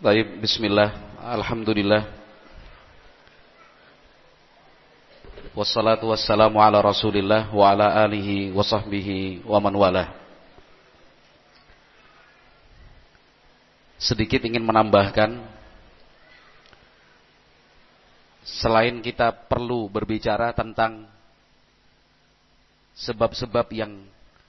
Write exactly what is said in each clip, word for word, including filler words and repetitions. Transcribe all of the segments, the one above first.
Baik, bismillah, alhamdulillah. Wassalatu wassalamu ala rasulillah wa ala alihi wa sahbihi wa man walah. Sedikit ingin menambahkan, selain kita perlu berbicara tentang sebab-sebab yang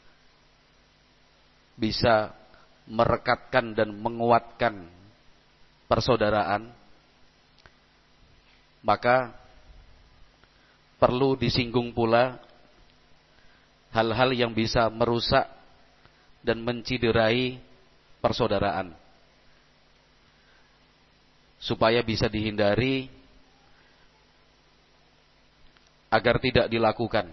bisa merekatkan dan menguatkan persaudaraan, maka perlu disinggung pula hal-hal yang bisa merusak dan menciderai persaudaraan, supaya bisa dihindari agar tidak dilakukan.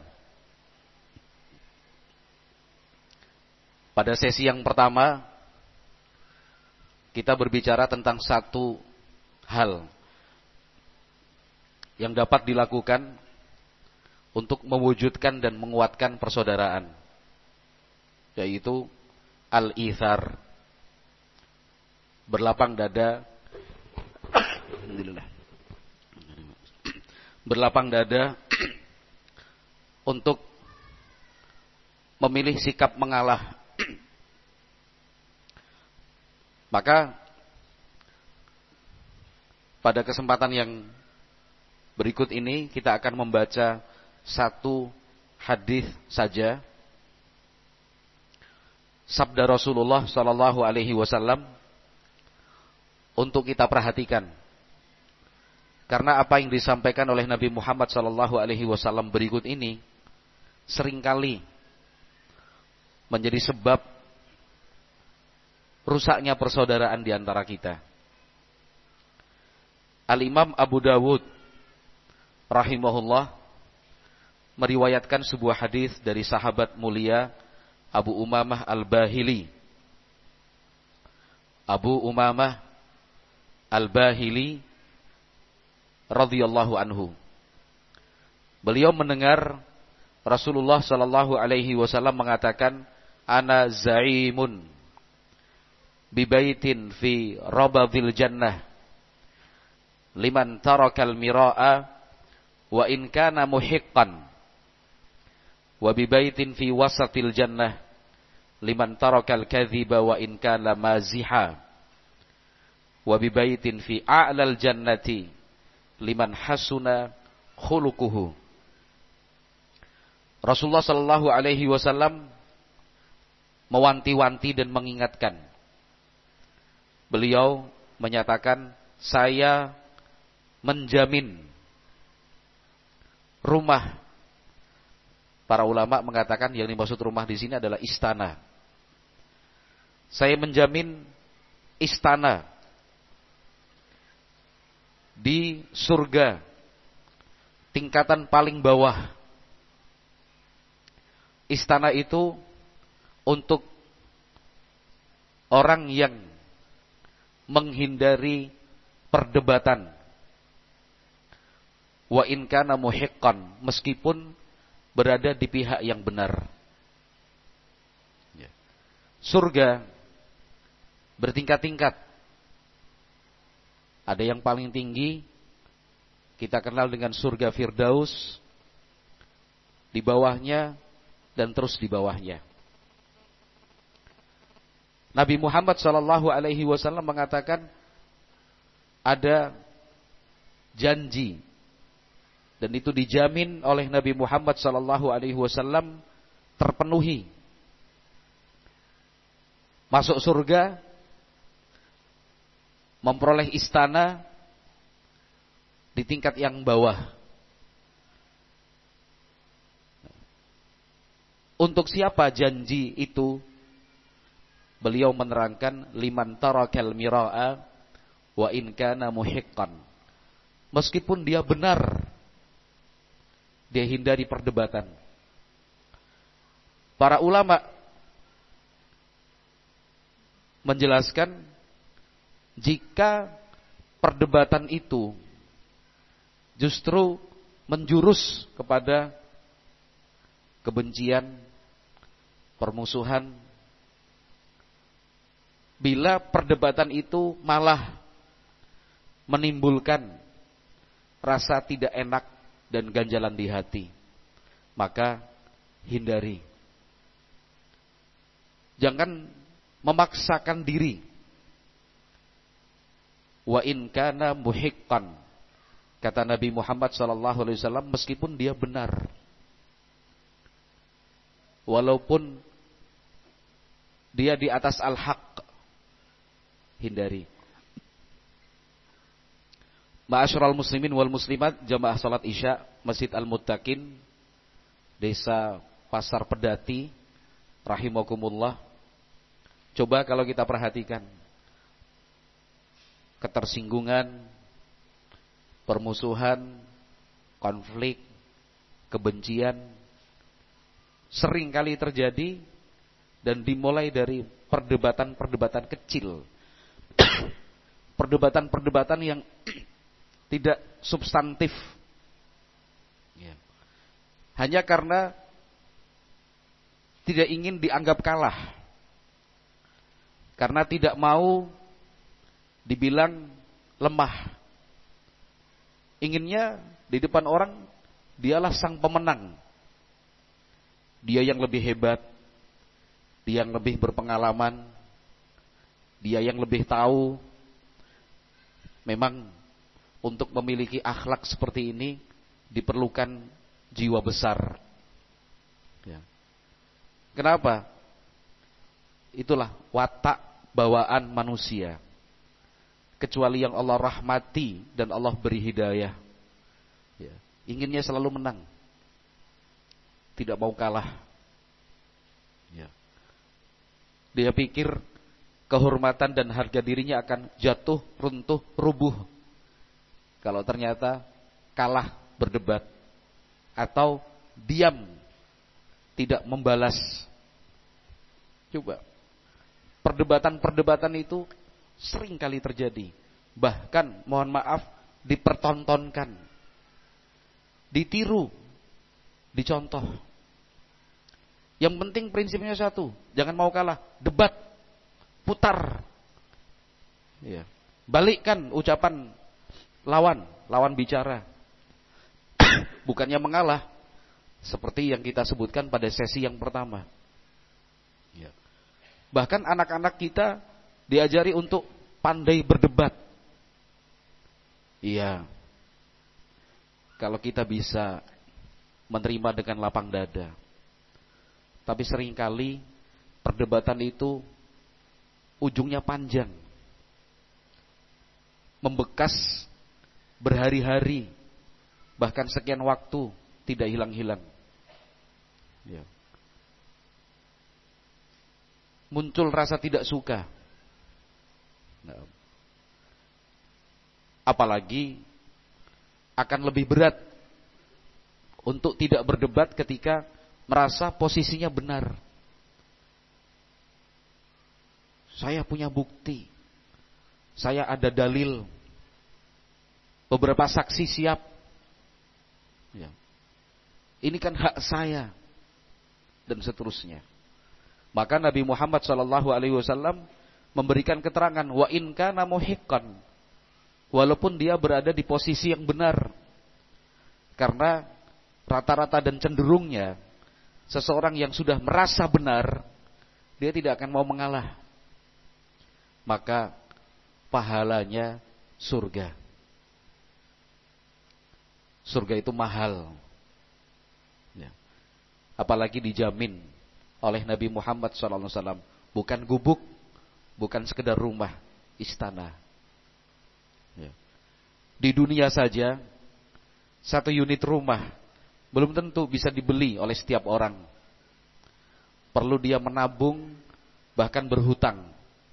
Pada sesi yang pertama kita berbicara tentang satu hal yang dapat dilakukan untuk mewujudkan dan menguatkan persaudaraan, yaitu al-ithar, berlapang dada, alhamdulillah, berlapang dada untuk memilih sikap mengalah. Maka pada kesempatan yang berikut ini kita akan membaca satu hadis saja, sabda Rasulullah sallallahu alaihi wasallam, untuk kita perhatikan. Karena apa yang disampaikan oleh Nabi Muhammad sallallahu alaihi wasallam berikut ini seringkali menjadi sebab rusaknya persaudaraan di antara kita. Al-Imam Abu Dawud rahimahullah meriwayatkan sebuah hadis dari sahabat mulia Abu Umamah Al-Bahili. Abu Umamah Al-Bahili radhiyallahu anhu. Beliau mendengar Rasulullah sallallahu alaihi wasallam mengatakan, "Ana zaimun bibaitin fi rabadil jannah liman tarakal mira'a wa in kana muhiqqan, wa bibaitin fi wasatil jannah liman tarakal kadhiba wa in kana maziha, wa bibaitin fi a'lal jannati liman hasuna khuluquhu." Rasulullah sallallahu alaihi wasallam mewanti-wanti dan mengingatkan. Beliau menyatakan, saya menjamin rumah. Para ulama mengatakan yang dimaksud rumah di sini adalah istana. Saya menjamin istana di surga, tingkatan paling bawah. Istana itu untuk orang yang menghindari perdebatan. Wa in kana muhiqqan, meskipun berada di pihak yang benar. Surga bertingkat-tingkat. Ada yang paling tinggi, kita kenal dengan surga Firdaus. Di bawahnya dan terus di bawahnya. Nabi Muhammad sallallahu alaihi wasallam mengatakan ada janji, dan itu dijamin oleh Nabi Muhammad sallallahu alaihi wasallam terpenuhi. Masuk surga, memperoleh istana di tingkat yang bawah. Untuk siapa janji itu? Beliau menerangkan, liman tarakal mira'a wa in kana muhiqqan. Meskipun dia benar, dia hindari perdebatan. Para ulama menjelaskan, jika perdebatan itu justru menjurus kepada kebencian, permusuhan, bila perdebatan itu malah menimbulkan rasa tidak enak dan ganjalan di hati, maka hindari. Jangan memaksakan diri. Wa in kana muhiqqan, kata Nabi Muhammad sallallahu alaihi wasallam, meskipun dia benar, walaupun dia di atas al-haq, hindari. Ma'asyiral muslimin wal muslimat, jamaah salat Isya Masjid Al-Muttaqin, Desa Pasar Pedati, rahimakumullah. Coba kalau kita perhatikan, ketersinggungan, permusuhan, konflik, kebencian sering kali terjadi dan dimulai dari perdebatan-perdebatan kecil. Perdebatan-perdebatan yang tidak substantif, ya. Hanya karena tidak ingin dianggap kalah, karena tidak mau dibilang lemah. Inginnya di depan orang dialah sang pemenang, dia yang lebih hebat, dia yang lebih berpengalaman, dia yang lebih tahu. Memang untuk memiliki akhlak seperti ini diperlukan jiwa besar, ya. Kenapa? Itulah watak bawaan manusia. Kecuali yang Allah rahmati dan Allah beri hidayah, ya, inginnya selalu menang, tidak mau kalah, ya. Dia pikir kehormatan dan harga dirinya akan jatuh, runtuh, rubuh kalau ternyata kalah berdebat atau diam tidak membalas. Coba, perdebatan-perdebatan itu sering kali terjadi. Bahkan mohon maaf dipertontonkan, ditiru, dicontoh. Yang penting prinsipnya satu, jangan mau kalah, debat, putar, ya. Balikkan ucapan lawan, lawan bicara. Bukannya mengalah, seperti yang kita sebutkan pada sesi yang pertama, ya. Bahkan anak-anak kita diajari untuk pandai berdebat. Iya, kalau kita bisa menerima dengan lapang dada. Tapi seringkali perdebatan itu ujungnya panjang, membekas berhari-hari, bahkan sekian waktu tidak hilang-hilang, ya. Muncul rasa tidak suka, nah, apalagi akan lebih berat untuk tidak berdebat ketika merasa posisinya benar. Saya punya bukti, saya ada dalil, beberapa saksi siap, ya. Ini kan hak saya, dan seterusnya. Maka Nabi Muhammad shallallahu alaihi wasallam memberikan keterangan, wa in kana muhiqqan, walaupun dia berada di posisi yang benar. Karena rata-rata dan cenderungnya seseorang yang sudah merasa benar, dia tidak akan mau mengalah. Maka pahalanya surga. Surga itu mahal, ya. Apalagi dijamin oleh Nabi Muhammad shallallahu alaihi wasallam, bukan gubuk, bukan sekedar rumah, istana, ya. Di dunia saja satu unit rumah belum tentu bisa dibeli oleh setiap orang. Perlu dia menabung, bahkan berhutang.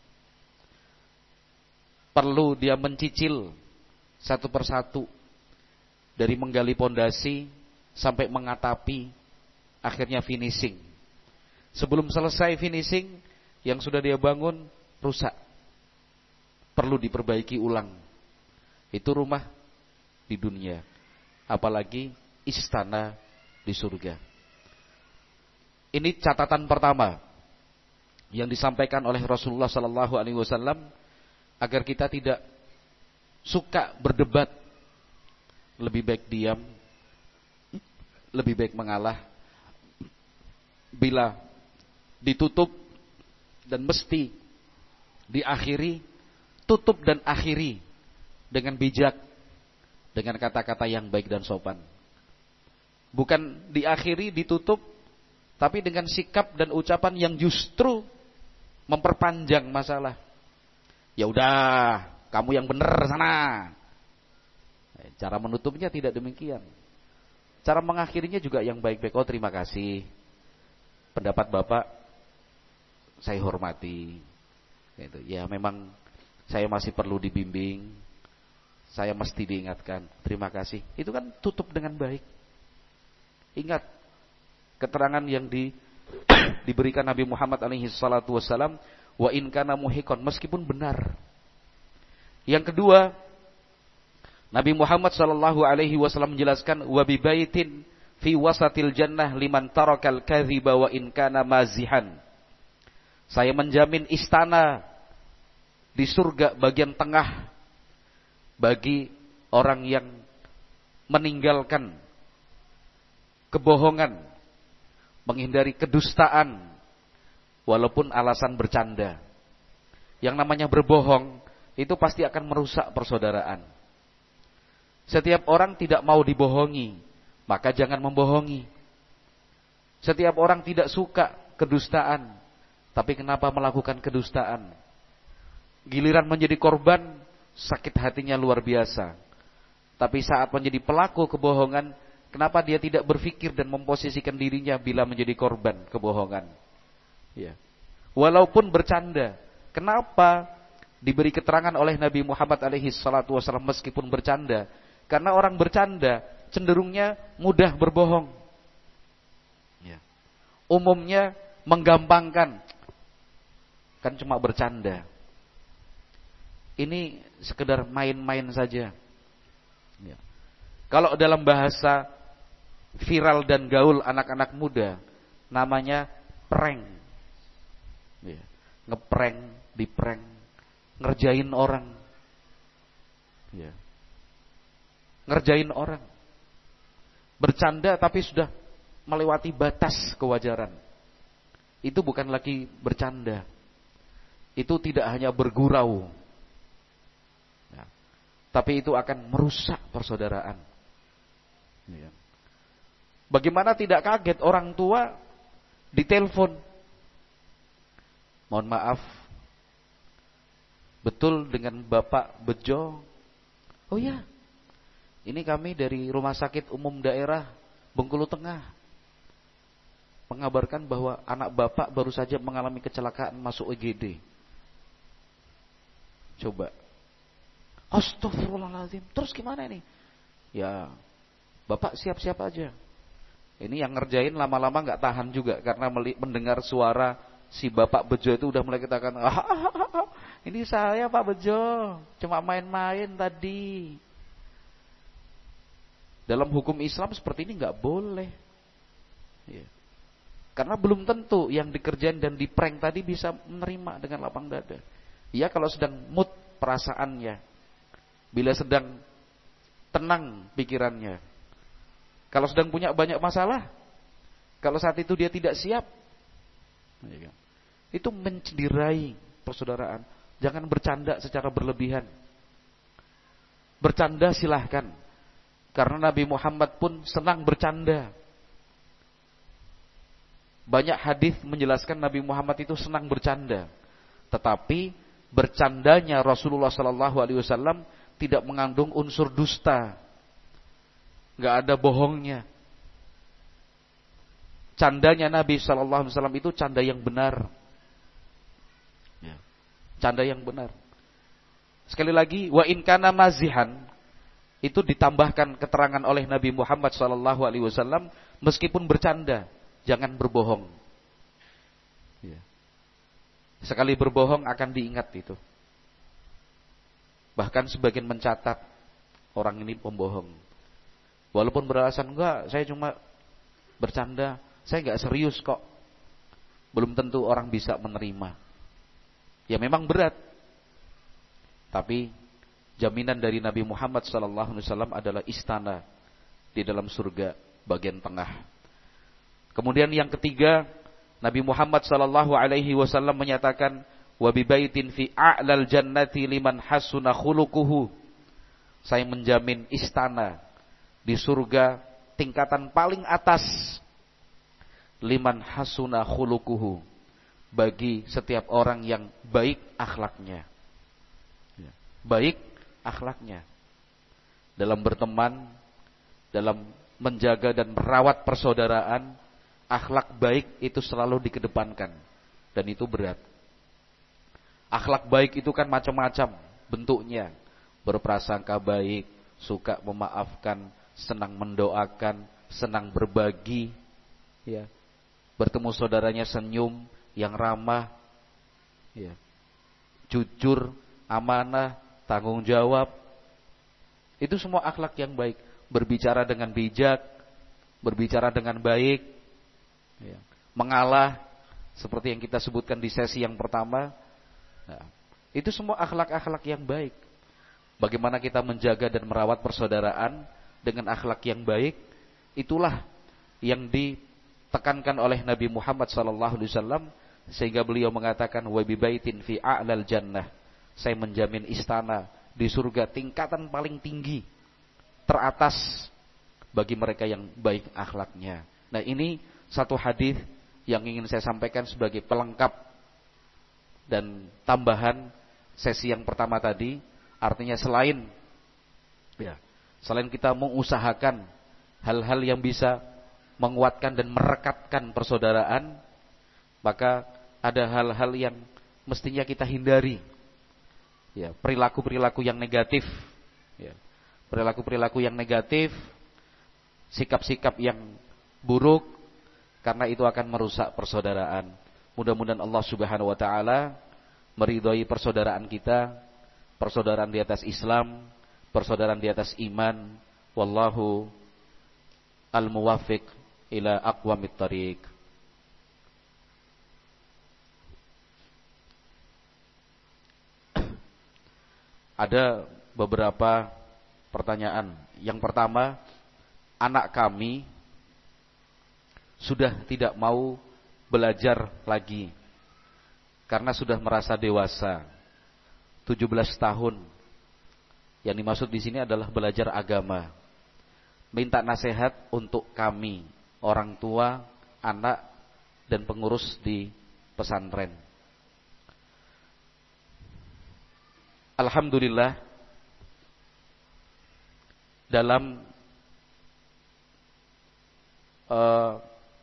Perlu dia mencicil satu persatu, dari menggali pondasi sampai mengatapi, akhirnya finishing. Sebelum selesai finishing, yang sudah dia bangun rusak, perlu diperbaiki ulang. Itu rumah di dunia, apalagi istana di surga. Ini catatan pertama yang disampaikan oleh Rasulullah sallallahu alaihi wasallam agar kita tidak suka berdebat, lebih baik diam, lebih baik mengalah. Bila ditutup dan mesti diakhiri, tutup dan akhiri dengan bijak, dengan kata-kata yang baik dan sopan. Bukan diakhiri, ditutup, tapi dengan sikap dan ucapan yang justru memperpanjang masalah. Ya udah, kamu yang benar sana. Cara menutupnya tidak demikian. Cara mengakhirinya juga yang baik-baik. Oh, terima kasih. Pendapat Bapak saya hormati. Gitu. Ya memang saya masih perlu dibimbing. Saya mesti diingatkan. Terima kasih. Itu kan tutup dengan baik. Ingat keterangan yang di, diberikan Nabi Muhammad alaihi salatu wassalam, wa in kana muhiqan, meskipun benar. Yang kedua, Nabi Muhammad sallallahu alaihi wasallam menjelaskan, wa bi baitin fi wasatil jannah liman tarakal kadhiba wa in kana mazihan. Saya menjamin istana di surga bagian tengah bagi orang yang meninggalkan kebohongan, menghindari kedustaan walaupun alasan bercanda. Yang namanya berbohong itu pasti akan merusak persaudaraan. Setiap orang tidak mau dibohongi, maka jangan membohongi. Setiap orang tidak suka kedustaan, tapi kenapa melakukan kedustaan? Giliran menjadi korban, sakit hatinya luar biasa. Tapi saat menjadi pelaku kebohongan, kenapa dia tidak berpikir dan memposisikan dirinya bila menjadi korban kebohongan? Ya. Walaupun bercanda, kenapa diberi keterangan oleh Nabi Muhammad alaihi salatu wasallam meskipun bercanda? Karena orang bercanda cenderungnya mudah berbohong. Ya. Umumnya menggampangkan. Kan cuma bercanda. Ini sekedar main-main saja. Ya. Kalau dalam bahasa viral dan gaul anak-anak muda, namanya prank. Ya. Ngeprank, diprank, ngerjain orang. Ya. Ngerjain orang. Bercanda tapi sudah melewati batas kewajaran. Itu bukan lagi bercanda. Itu tidak hanya bergurau. Ya. Tapi itu akan merusak persaudaraan. Ya. Bagaimana tidak kaget orang tua ditelepon. Mohon maaf. Betul dengan Bapak Bejo? Oh ya. Ini kami dari Rumah Sakit Umum Daerah Bengkulu Tengah mengabarkan bahwa anak Bapak baru saja mengalami kecelakaan masuk I G D. Coba. Astagfirullahaladzim. Terus gimana ini? Ya, Bapak siap-siap aja. Ini yang ngerjain lama-lama gak tahan juga, karena mendengar suara si Bapak Bejo itu udah mulai katakan, ah, ah, ah, ah, ini saya Pak Bejo, cuma main-main tadi. Dalam hukum Islam seperti ini gak boleh. Ya. Karena belum tentu yang dikerjain dan diprank tadi bisa menerima dengan lapang dada. Ya kalau sedang mood perasaannya, bila sedang tenang pikirannya, kalau sedang punya banyak masalah, kalau saat itu dia tidak siap, itu mencederai persaudaraan. Jangan bercanda secara berlebihan. Bercanda silahkan, karena Nabi Muhammad pun senang bercanda. Banyak hadis menjelaskan Nabi Muhammad itu senang bercanda. Tetapi bercandanya Rasulullah sallallahu alaihi wasallam tidak mengandung unsur dusta. Enggak ada bohongnya. Candanya Nabi sallallahu alaihi wasallam itu canda yang benar. Ya. Canda yang benar. Sekali lagi, wa in kana mazihan, itu ditambahkan keterangan oleh Nabi Muhammad sallallahu alaihi wasallam, meskipun bercanda, jangan berbohong. Ya. Sekali berbohong akan diingat itu. Bahkan sebagian mencatat orang ini pembohong. Walaupun beralasan enggak, saya cuma bercanda, saya enggak serius kok. Belum tentu orang bisa menerima. Ya memang berat. Tapi Jaminan dari Nabi Muhammad sallallahu alaihi wasallam adalah istana di dalam surga bagian tengah. Kemudian yang ketiga, Nabi Muhammad sallallahu alaihi wasallam menyatakan, wa bi baitin fi a'lal jannati liman hasuna khuluquhu. Saya menjamin istana di surga tingkatan paling atas, liman hasuna khuluquhu, bagi setiap orang yang baik akhlaknya. Baik akhlaknya dalam berteman, dalam menjaga dan merawat persaudaraan. Akhlak baik itu selalu dikedepankan, dan itu berat. Akhlak baik itu kan macam-macam bentuknya. Berprasangka baik, suka memaafkan, senang mendoakan, senang berbagi, ya. Bertemu saudaranya senyum, yang ramah, ya. Jujur, amanah, tanggung jawab. Itu semua akhlak yang baik. Berbicara dengan bijak, berbicara dengan baik, ya. Mengalah, seperti yang kita sebutkan di sesi yang pertama. Nah, itu semua akhlak-akhlak yang baik. Bagaimana kita menjaga dan merawat persaudaraan dengan akhlak yang baik, itulah yang ditekankan oleh Nabi Muhammad sallallahu alaihi wasallam, sehingga beliau mengatakan, wa bi baitin fi a'lal jannah. Saya menjamin istana di surga tingkatan paling tinggi, teratas bagi mereka yang baik akhlaknya. Nah, ini satu hadis yang ingin saya sampaikan sebagai pelengkap dan tambahan sesi yang pertama tadi. Artinya selain ya, selain kita mengusahakan hal-hal yang bisa menguatkan dan merekatkan persaudaraan, maka ada hal-hal yang mestinya kita hindari. Ya, perilaku-perilaku yang negatif, ya, perilaku-perilaku yang negatif, sikap-sikap yang buruk, karena itu akan merusak persaudaraan. Mudah-mudahan Allah Subhanahu wa taala meridhai persaudaraan kita, persaudaraan di atas Islam, persaudaraan di atas iman. Wallahu al-muwaffiq ila aqwamit thariq. Ada beberapa pertanyaan. Yang pertama, anak kami sudah tidak mau belajar lagi karena sudah merasa dewasa, tujuh belas tahun. Yang dimaksud di sini adalah belajar agama. Minta nasihat untuk kami, orang tua, anak, dan pengurus di pesantren. Alhamdulillah, dalam uh,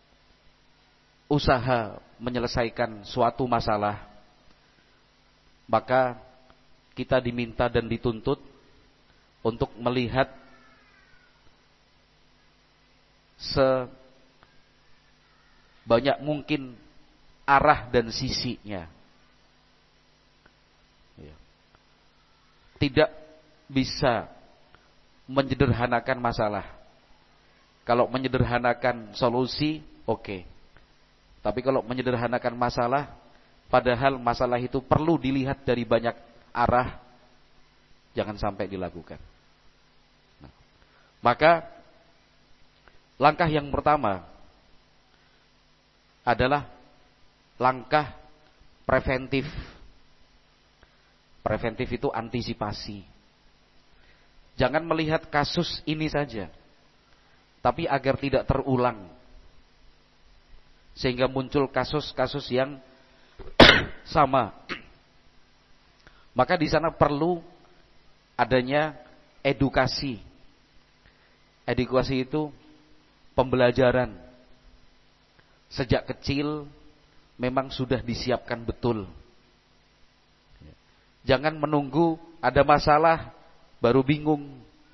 usaha menyelesaikan suatu masalah, maka kita diminta dan dituntut untuk melihat sebanyak mungkin arah dan sisinya. Tidak bisa menyederhanakan masalah. Kalau menyederhanakan solusi, oke. Okay. Tapi kalau menyederhanakan masalah, padahal masalah itu perlu dilihat dari banyak arah, jangan sampai dilakukan. Nah, maka langkah yang pertama adalah langkah preventif. Preventif itu antisipasi. Jangan melihat kasus ini saja, tapi agar tidak terulang, sehingga muncul kasus-kasus yang sama. Maka di sana perlu adanya edukasi. Edukasi itu pembelajaran. Sejak kecil memang sudah disiapkan betul. Jangan menunggu ada masalah baru bingung.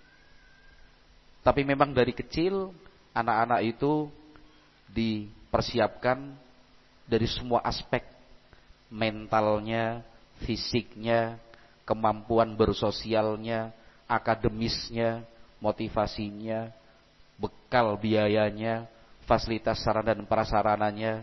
Tapi memang dari kecil anak-anak itu dipersiapkan dari semua aspek, mentalnya, fisiknya, kemampuan bersosialnya, akademisnya, motivasinya, bekal biayanya, fasilitas sarana dan prasarananya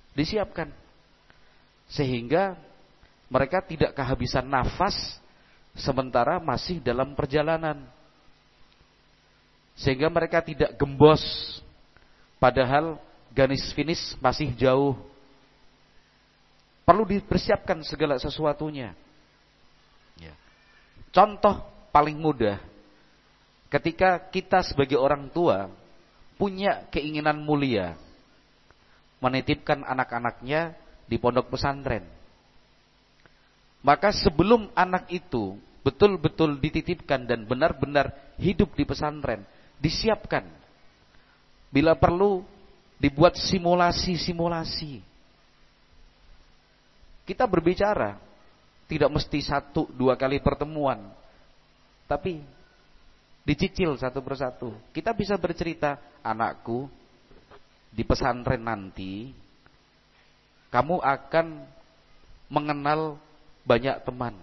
disiapkan, sehingga mereka tidak kehabisan nafas sementara masih dalam perjalanan. Sehingga mereka tidak gembos, padahal garis finish masih jauh. Perlu dipersiapkan segala sesuatunya. Ya. Contoh paling mudah, ketika kita sebagai orang tua punya keinginan mulia, menitipkan anak-anaknya di pondok pesantren. Maka sebelum anak itu betul-betul dititipkan dan benar-benar hidup di pesantren, disiapkan. Bila perlu dibuat simulasi-simulasi. Kita berbicara tidak mesti satu dua kali pertemuan, tapi dicicil satu persatu. Kita bisa bercerita, anakku, di pesantren nanti kamu akan mengenal banyak teman.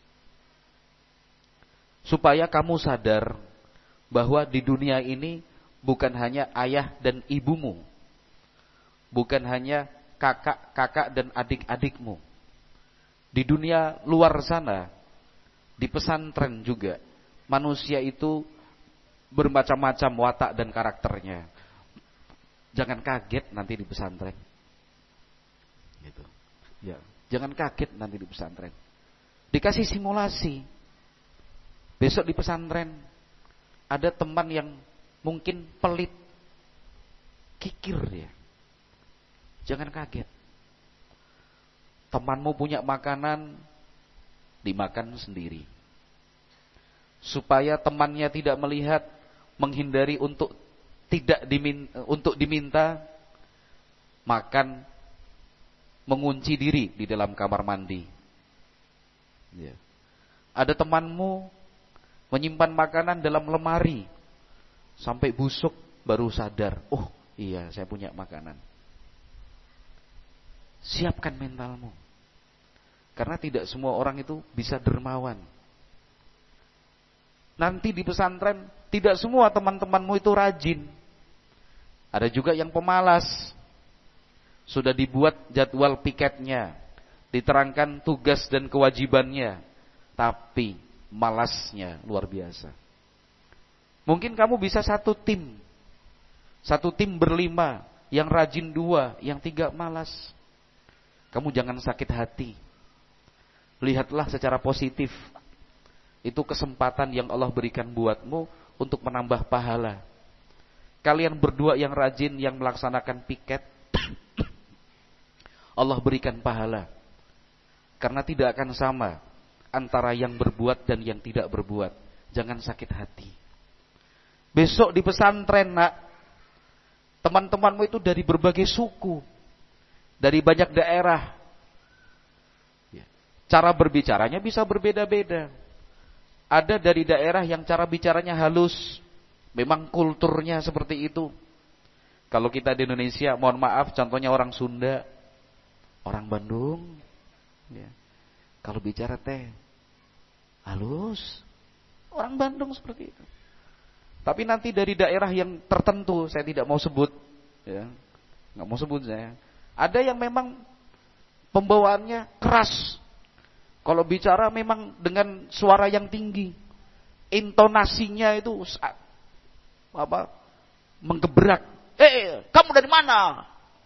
Supaya kamu sadar bahwa di dunia ini bukan hanya ayah dan ibumu, bukan hanya kakak-kakak dan adik-adikmu. Di dunia luar sana, di pesantren juga, manusia itu bermacam-macam watak dan karakternya. Jangan kaget nanti di pesantren. Gitu. Ya, jangan kaget nanti di pesantren. Dikasih simulasi. Besok di pesantren ada teman yang mungkin pelit, kikir dia. Jangan kaget. Temanmu punya makanan, dimakan sendiri. Supaya temannya tidak melihat, menghindari untuk tidak diminta, untuk diminta, makan, mengunci diri di dalam kamar mandi. Ya. Ada temanmu menyimpan makanan dalam lemari sampai busuk baru sadar, oh iya saya punya makanan. Siapkan mentalmu, karena tidak semua orang itu bisa dermawan. Nanti di pesantren tidak semua teman-temanmu itu rajin. Ada juga yang pemalas. Sudah dibuat jadwal piketnya, diterangkan tugas dan kewajibannya, tapi malasnya luar biasa. Mungkin kamu bisa satu tim, satu tim berlima, yang rajin dua, yang tiga malas. Kamu jangan sakit hati. Lihatlah secara positif. Itu kesempatan yang Allah berikan buatmu untuk menambah pahala. Kalian berdua yang rajin, yang melaksanakan piket, Allah berikan pahala. Karena tidak akan sama antara yang berbuat dan yang tidak berbuat. Jangan sakit hati. Besok di pesantren, nak, teman-temanmu itu dari berbagai suku, dari banyak daerah. Cara berbicaranya bisa berbeda-beda. Ada dari daerah yang cara bicaranya halus, memang kulturnya seperti itu. Kalau kita di Indonesia, mohon maaf, contohnya orang Sunda, orang Bandung, ya. Kalau bicara teh halus, orang Bandung seperti itu. Tapi nanti dari daerah yang tertentu, saya tidak mau sebut, ya, nggak mau sebut saya. Ada yang memang pembawaannya keras. Kalau bicara memang dengan suara yang tinggi, intonasinya itu apa? Menggebrak. Eh, kamu dari mana?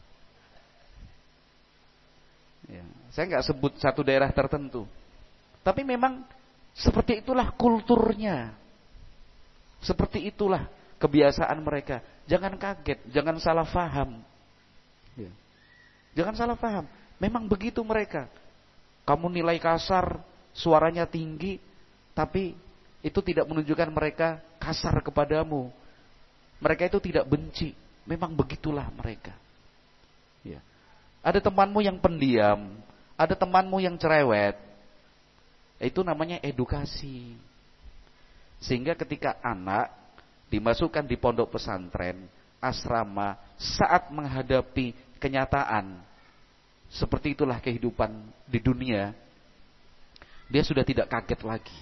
Ya, saya nggak sebut satu daerah tertentu, tapi memang seperti itulah kulturnya, seperti itulah kebiasaan mereka. Jangan kaget, jangan salah faham. Ya. Jangan salah faham. Memang begitu mereka. Kamu nilai kasar, suaranya tinggi, tapi itu tidak menunjukkan mereka kasar kepadamu. Mereka itu tidak benci. Memang begitulah mereka. Ya. Ada temanmu yang pendiam, ada temanmu yang cerewet. Itu namanya edukasi. Sehingga ketika anak dimasukkan di pondok pesantren, asrama, saat menghadapi kenyataan, seperti itulah kehidupan di dunia, dia sudah tidak kaget lagi.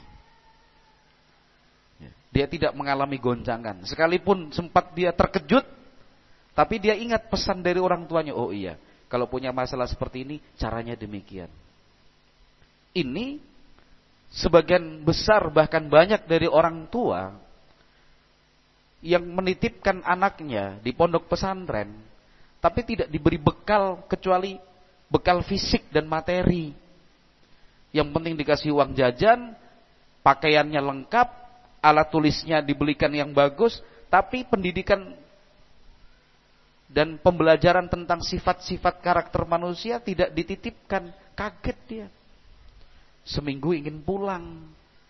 Dia tidak mengalami goncangan. Sekalipun sempat dia terkejut, tapi dia ingat pesan dari orang tuanya. Oh iya, kalau punya masalah seperti ini, caranya demikian. Ini sebagian besar bahkan banyak dari orang tua yang menitipkan anaknya di pondok pesantren, tapi tidak diberi bekal kecuali bekal fisik dan materi. Yang penting dikasih uang jajan, pakaiannya lengkap, alat tulisnya dibelikan yang bagus, tapi pendidikan dan pembelajaran tentang sifat-sifat karakter manusia tidak dititipkan. Kaget dia. Seminggu ingin pulang.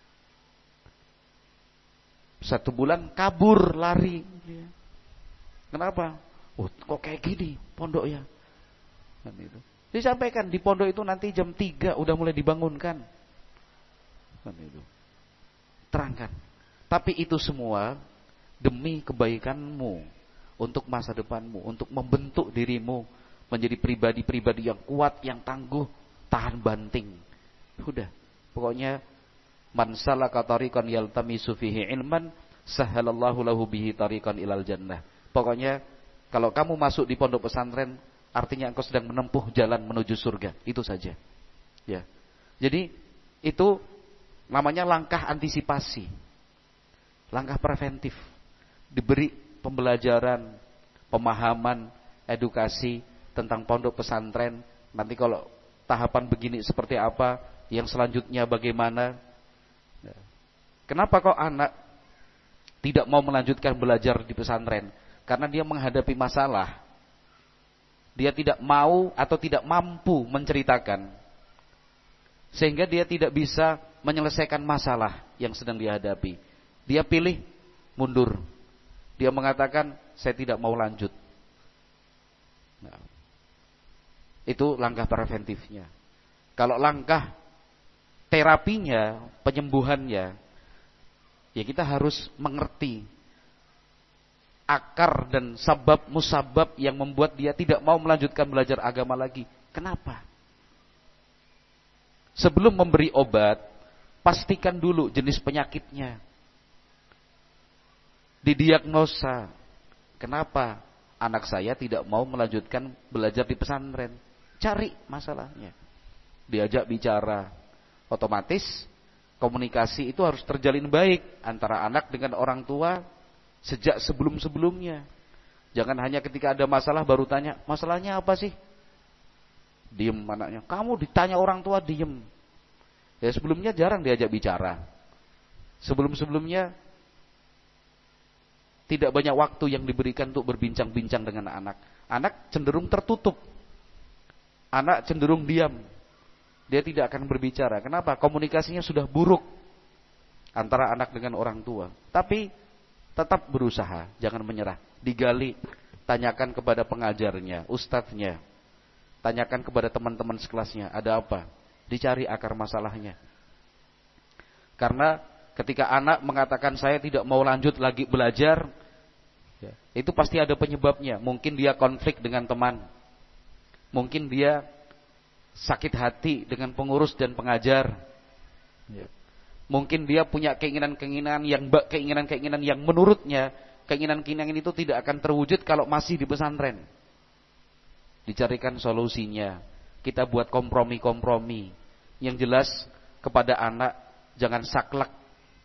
Satu bulan kabur, lari. Kenapa? Oh, kok kayak gini pondok ya? Dan itu. Disampaikan di pondok itu nanti jam tiga udah mulai dibangunkan. Dan itu. Terangkan. Tapi itu semua demi kebaikanmu, untuk masa depanmu, untuk membentuk dirimu menjadi pribadi-pribadi yang kuat, yang tangguh, tahan banting. Udah, pokoknya man salaka tariqan yaltamisu fihi ilman sahalallahu lahu bihi tariqan ilal jannah. Pokoknya kalau kamu masuk di pondok pesantren, artinya engkau sedang menempuh jalan menuju surga. Itu saja. Ya. Jadi itu namanya langkah antisipasi. Langkah preventif. Diberi pembelajaran, pemahaman, edukasi tentang pondok pesantren. Nanti kalau tahapan begini seperti apa, yang selanjutnya bagaimana. Kenapa kok anak tidak mau melanjutkan belajar di pesantren? Karena dia menghadapi masalah. Dia tidak mau atau tidak mampu menceritakan. Sehingga dia tidak bisa menyelesaikan masalah yang sedang dihadapi. Dia pilih mundur. Dia mengatakan, saya tidak mau lanjut. Nah, itu langkah preventifnya. Kalau langkah terapinya, penyembuhannya, ya kita harus mengerti akar dan sabab musabab yang membuat dia tidak mau melanjutkan belajar agama lagi. Kenapa? Sebelum memberi obat, pastikan dulu jenis penyakitnya. Didiagnosa. Kenapa anak saya tidak mau melanjutkan belajar di pesantren? Cari masalahnya. Diajak bicara. Otomatis komunikasi itu harus terjalin baik antara anak dengan orang tua sejak sebelum-sebelumnya. Jangan hanya ketika ada masalah baru tanya, masalahnya apa sih? Diem anaknya. Kamu ditanya orang tua diem. Ya sebelumnya jarang diajak bicara. Sebelum-sebelumnya tidak banyak waktu yang diberikan untuk berbincang-bincang dengan anak. Anak cenderung tertutup. Anak cenderung diam. Dia tidak akan berbicara. Kenapa? Komunikasinya sudah buruk antara anak dengan orang tua. Tapi tetap berusaha, jangan menyerah. Digali, tanyakan kepada pengajarnya, ustadznya. Tanyakan kepada teman-teman sekelasnya, ada apa? Dicari akar masalahnya. Karena ketika anak mengatakan saya tidak mau lanjut lagi belajar, ya, itu pasti ada penyebabnya. Mungkin dia konflik dengan teman. Mungkin dia sakit hati dengan pengurus dan pengajar. Ya. Mungkin dia punya keinginan-keinginan yang keinginan-keinginan yang menurutnya keinginan-keinginan itu tidak akan terwujud kalau masih di pesantren. Dicarikan solusinya. Kita buat kompromi-kompromi. Yang jelas kepada anak jangan saklek.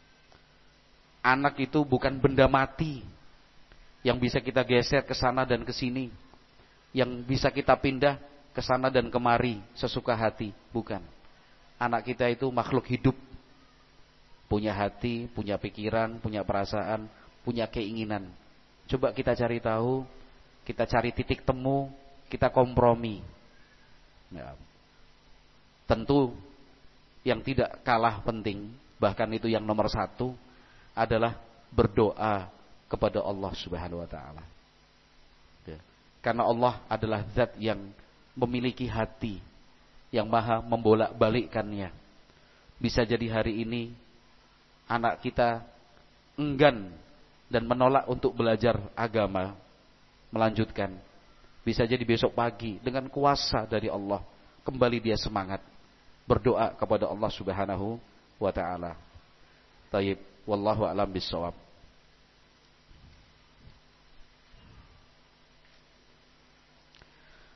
Anak itu bukan benda mati yang bisa kita geser ke sana dan ke sini, yang bisa kita pindah ke sana dan kemari sesuka hati, bukan. Anak kita itu makhluk hidup, punya hati, punya pikiran, punya perasaan, punya keinginan. Coba kita cari tahu, kita cari titik temu, kita kompromi. Ya. Tentu yang tidak kalah penting, bahkan itu yang nomor satu, adalah berdoa kepada Allah Subhanahu wa taala. Ya. Karena Allah adalah zat yang memiliki hati yang maha membolak-balikkannya. Bisa jadi hari ini anak kita enggan dan menolak untuk belajar agama, melanjutkan. Bisa jadi besok pagi dengan kuasa dari Allah kembali dia semangat berdoa kepada Allah Subhanahu wa taala. Tayyib, wallahu a'lam bissawab.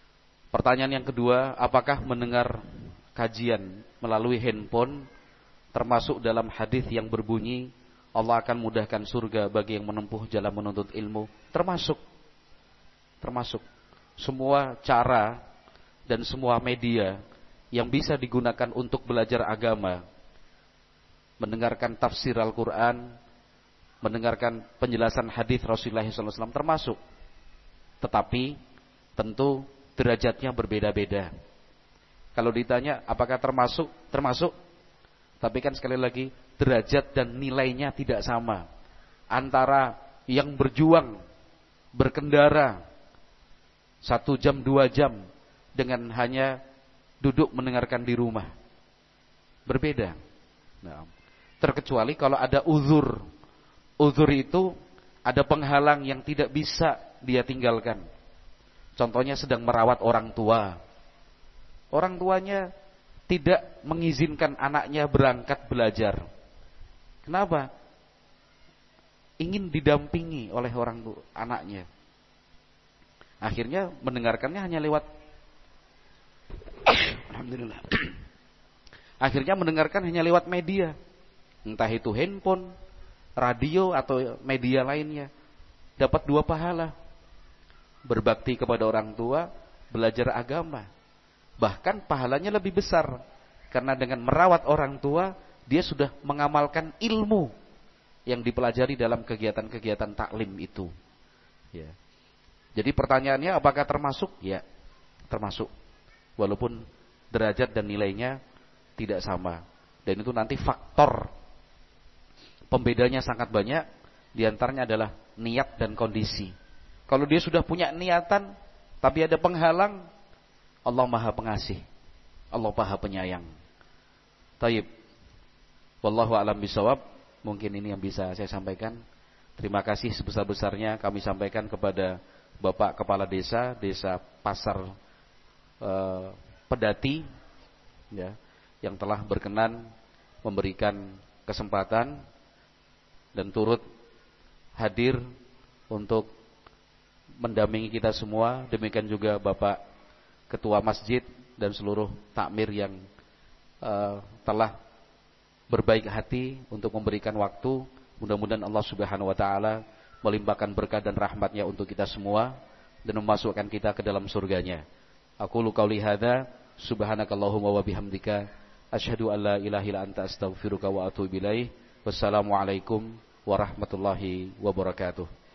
Pertanyaan yang kedua, apakah mendengar kajian melalui handphone Termasuk dalam hadis yang berbunyi Allah akan mudahkan surga bagi yang menempuh jalan menuntut ilmu. Termasuk termasuk semua cara dan semua media yang bisa digunakan untuk belajar agama, mendengarkan tafsir Al-Quran, mendengarkan penjelasan hadis Rasulullah shallallahu alaihi wasallam termasuk. Tetapi tentu derajatnya berbeda-beda. Kalau ditanya apakah termasuk, termasuk. Tapi kan sekali lagi derajat dan nilainya tidak sama antara yang berjuang, berkendara satu jam, dua jam dengan hanya duduk mendengarkan di rumah. Berbeda. Nah, terkecuali kalau ada uzur. Uzur itu ada penghalang yang tidak bisa dia tinggalkan. Contohnya sedang merawat orang tua. Orang tuanya tidak mengizinkan anaknya berangkat belajar. Kenapa? Ingin didampingi oleh orang tua anaknya. Akhirnya mendengarkannya hanya lewat Alhamdulillah. Akhirnya mendengarkan hanya lewat media. Entah itu handphone, radio atau media lainnya. Dapat dua pahala. Berbakti kepada orang tua, belajar agama. Bahkan pahalanya lebih besar. Karena dengan merawat orang tua, dia sudah mengamalkan ilmu yang dipelajari dalam kegiatan-kegiatan taklim itu. Ya. Jadi pertanyaannya apakah termasuk? Ya, termasuk. Walaupun derajat dan nilainya tidak sama. Dan itu nanti faktor pembedanya sangat banyak. Di antaranya adalah niat dan kondisi. Kalau dia sudah punya niatan, tapi ada penghalang, Allah Maha Pengasih, Allah Maha Penyayang. Taib. Wallahu a'lam bishawab. Mungkin ini yang bisa saya sampaikan. Terima kasih sebesar-besarnya kami sampaikan kepada Bapak Kepala Desa, Desa Pasar eh, Pedati, ya, yang telah berkenan memberikan kesempatan dan turut hadir untuk mendampingi kita semua. Demikian juga Bapak Ketua Masjid dan seluruh takmir yang uh, telah berbaik hati untuk memberikan waktu. Mudah-mudahan Allah Subhanahu wa taala melimpahkan berkah dan rahmatnya untuk kita semua dan memasukkan kita ke dalam surganya. Aqulu qauli hadza subhanakallahumma wa bihamdika asyhadu an la ilaha illa anta astaghfiruka wa atubu ilaik. Wassalamualaikum warahmatullahi wabarakatuh.